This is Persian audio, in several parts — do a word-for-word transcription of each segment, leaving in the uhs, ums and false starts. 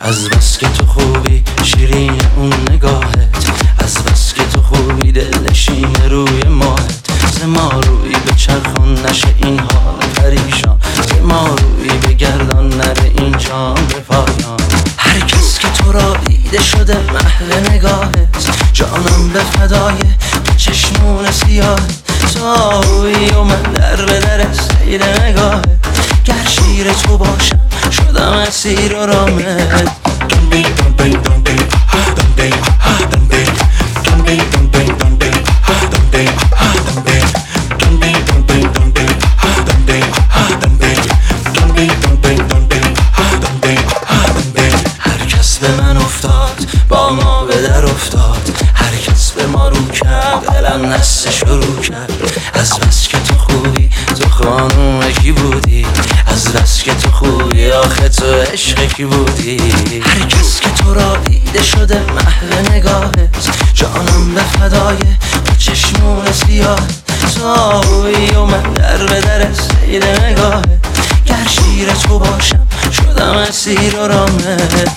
از بس که تو خوبی شیرین اون نگاهت، از بس که تو خوبی دلنشین روی ماهت. ز ما روی به چرخان نشه این حال پریشان، ز ما روی بگردان نره این جام به پایان. هر کس که تو را دیده شده محو نگاهت، جانم به فدای چشمون سیاهت. تو آهویی و من در به در سیر نگاهت، گر شیر تو باشم شدم اسیر و رامت. هر کس به من افتاد با ما به در افتاد، هر کس به ما رو کرد دلم نسته شروع کرد. از بس که تو خوبی تو خانوم کی بودی، از بس که تو خوبی آخه تو عشق کی بودی. هر کس که تو را دیده شده محو نگاهت، جانم به فدای چشمون سیاهت. تو آهویی و من در به در سیر نگاهت، گر شیر تو باشم شدم اسیر و رامت.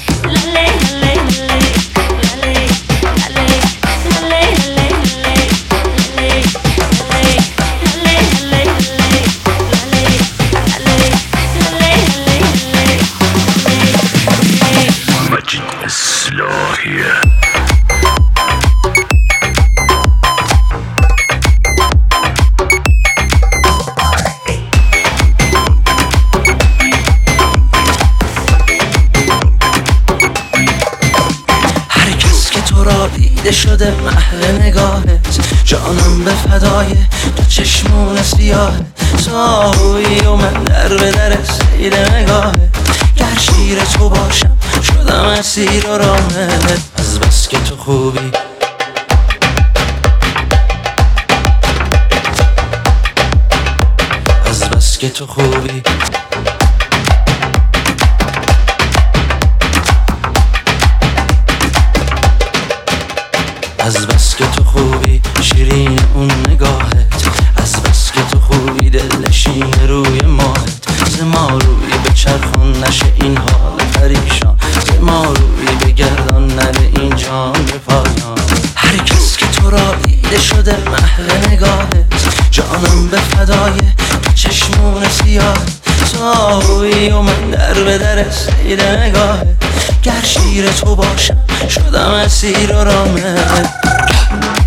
دیده شده محو نگاهت، جانم به فدای تو چشمون سیاهت. تو آهویی و من در به در سیر نگاهت، گر شیر تو باشم شدم اسیر و رامت. از بس که تو خوبی از بس که تو خوبی از بس که تو خوبی شیرین اون نگاهت، از بس که تو خوبی دلنشین روی ماهت. ز ما روی به چرخان نشه این حال پریشان، ز ما روی بگردان نره این جام به پایان. هر کس که تو را دیده شده محو نگاهت، جانم به فدای چشمون سیاهت. تو آهویی و من در به در سیر نگاهت، گر شیر تو باشم شدم اسیر و رامت.